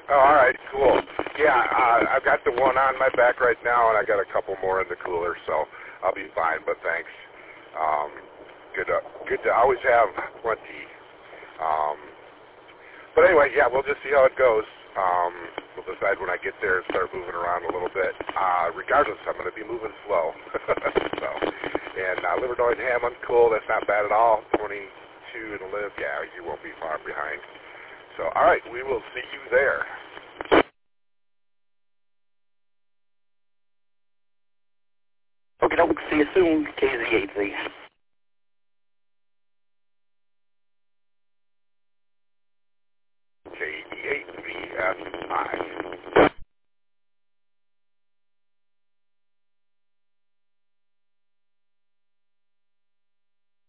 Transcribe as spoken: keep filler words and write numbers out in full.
Oh, all right, cool. Yeah, uh, I've got the one on my back right now, and I got a couple more in the cooler, so I'll be fine. But thanks. Um, good, to, good to always have plenty. Um, but anyway, yeah, we'll just see how it goes. Um, we'll decide when I get there and start moving around a little bit. Uh, regardless, I'm going to be moving slow. so, and uh, Livernois and Hammond, cool. That's not bad at all. twenty-two to live. Yeah, you won't be far behind. So, all right, we will see you there. Okay, I'll see you soon, K Z eight Z. K E eight V S I.